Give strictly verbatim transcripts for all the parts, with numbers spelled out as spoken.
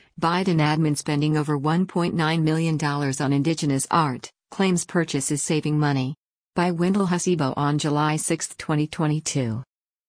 Biden admin spending over one point nine million dollars on indigenous art, claims purchase is saving money. By Wendell Hasibo on July sixth, twenty twenty-two.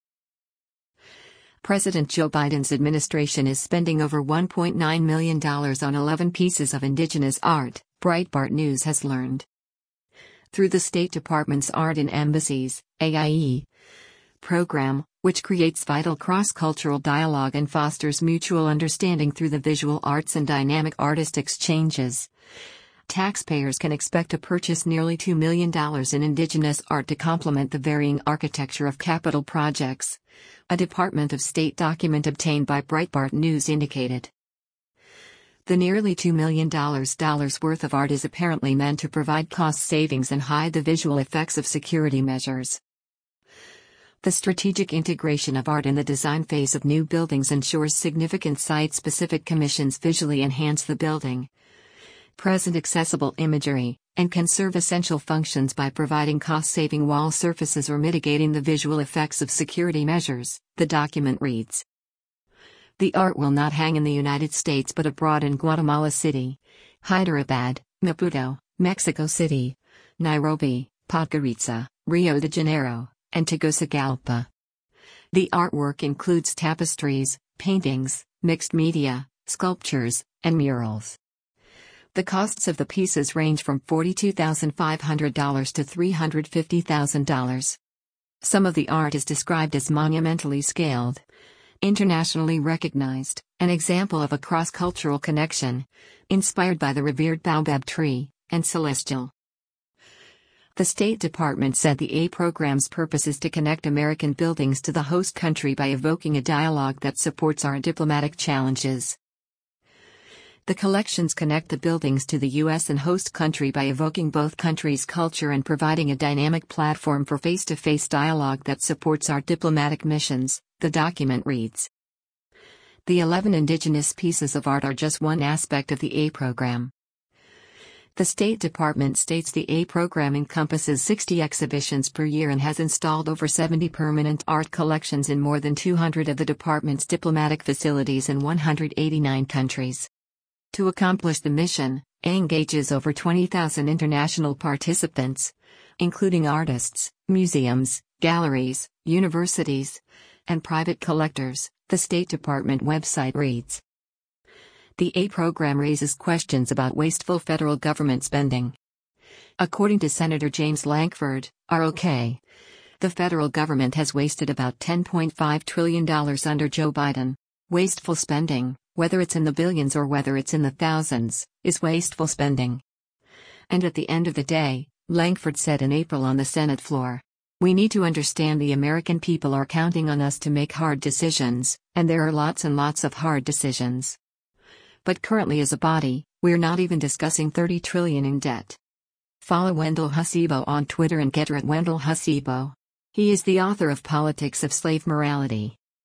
President Joe Biden's administration is spending over one point nine million dollars on eleven pieces of indigenous art, Breitbart News has learned. Through the State Department's Art in Embassies, A I E, program, which creates vital cross-cultural dialogue and fosters mutual understanding through the visual arts and dynamic artist exchanges, taxpayers can expect to purchase nearly two million dollars in indigenous art to complement the varying architecture of capital projects, a Department of State document obtained by Breitbart News indicated. The nearly two million dollars worth of art is apparently meant to provide cost savings and hide the visual effects of security measures. The strategic integration of art in the design phase of new buildings ensures significant site-specific commissions visually enhance the building, present accessible imagery, and can serve essential functions by providing cost-saving wall surfaces or mitigating the visual effects of security measures, the document reads. The art will not hang in the United States but abroad in Guatemala City, Hyderabad, Maputo, Mexico City, Nairobi, Podgorica, Rio de Janeiro, and Tegucigalpa. The artwork includes tapestries, paintings, mixed media, sculptures, and murals. The costs of the pieces range from forty-two thousand five hundred dollars to three hundred fifty thousand dollars. Some of the art is described as monumentally scaled, internationally recognized, an example of a cross-cultural connection, inspired by the revered baobab tree, and celestial. The State Department said the A program's purpose is to connect American buildings to the host country by evoking a dialogue that supports our diplomatic challenges. The collections connect the buildings to the U S and host country by evoking both countries' culture and providing a dynamic platform for face-to-face dialogue that supports our diplomatic missions, the document reads. The eleven indigenous pieces of art are just one aspect of the A program. The State Department states the A program encompasses sixty exhibitions per year and has installed over seventy permanent art collections in more than two hundred of the department's diplomatic facilities in one hundred eighty-nine countries. To accomplish the mission, A engages over twenty thousand international participants, including artists, museums, galleries, universities, and private collectors, the State Department website reads. The A program raises questions about wasteful federal government spending. According to Senator James Lankford, R O K, the federal government has wasted about ten point five trillion dollars under Joe Biden. Wasteful spending, whether it's in the billions or whether it's in the thousands, is wasteful spending. And at the end of the day, Lankford said in April on the Senate floor, we need to understand the American people are counting on us to make hard decisions, and there are lots and lots of hard decisions. But currently as a body, we're not even discussing thirty trillion dollars in debt. Follow Wendell Hasibo on Twitter and get her at Wendell Hasibo. He is the author of Politics of Slave Morality.